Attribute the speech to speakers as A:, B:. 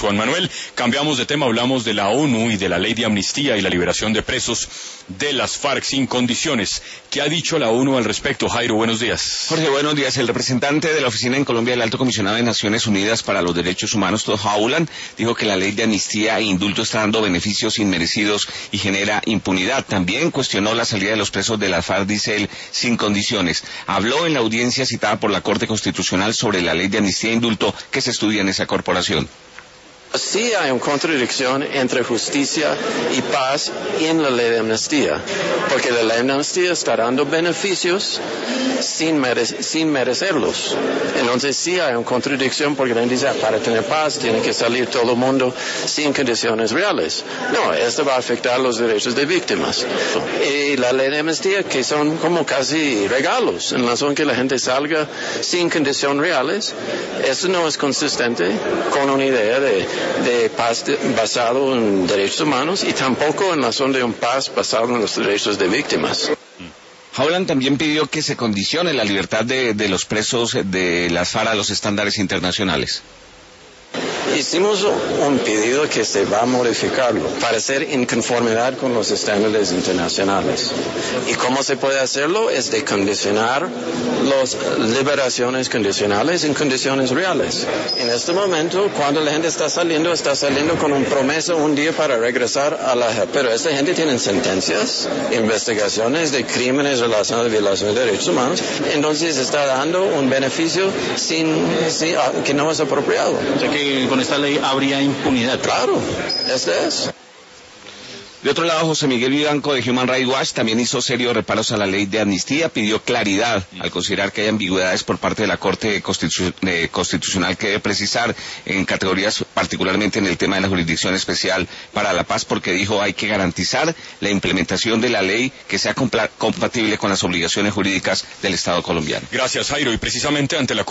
A: Juan Manuel. Cambiamos de tema, hablamos de la ONU y de la ley de amnistía y la liberación de presos de las FARC sin condiciones. ¿Qué ha dicho la ONU al respecto? Jairo, buenos días.
B: Jorge, buenos días. El representante de la oficina en Colombia del Alto Comisionado de Naciones Unidas para los Derechos Humanos, Todd Howland, dijo que la ley de amnistía e indulto está dando beneficios inmerecidos y genera impunidad. También cuestionó la salida de los presos de las FARC, dice él, sin condiciones. Habló en la audiencia citada por la Corte Constitucional sobre la ley de amnistía e indulto que se estudia en esa corporación.
C: Sí hay una contradicción entre justicia y paz en la ley de amnistía, porque la ley de amnistía está dando beneficios sin merecerlos. Entonces sí hay una contradicción porque la gente dice, para tener paz tiene que salir todo el mundo sin condiciones reales. No, esto va a afectar los derechos de víctimas. Y la ley de amnistía, que son como casi regalos, en razón que la gente salga sin condiciones reales, eso no es consistente con una idea de paz basado en derechos humanos y tampoco en la razón de un paz basado en los derechos de víctimas.
B: Howland también pidió que se condicione la libertad de los presos de las FARC a los estándares internacionales.
C: Hicimos un pedido que se va a modificarlo para ser en conformidad con los estándares internacionales. ¿Y cómo se puede hacerlo? Es de condicionar las liberaciones condicionales en condiciones reales. En este momento, cuando la gente está saliendo con un promesa un día para regresar a pero esta gente tiene sentencias, investigaciones de crímenes relacionados a violación de derechos humanos, entonces está dando un beneficio que no es apropiado.
D: O sea que con esta ley habría impunidad.
C: Claro, este es.
B: De otro lado, José Miguel Vivanco de Human Rights Watch también hizo serios reparos a la ley de amnistía, pidió claridad al considerar que hay ambigüedades por parte de la Corte Constitucional que debe precisar en categorías, particularmente en el tema de la Jurisdicción Especial para la Paz, porque dijo hay que garantizar la implementación de la ley que sea compatible con las obligaciones jurídicas del Estado colombiano.
A: Gracias, Jairo, y precisamente ante la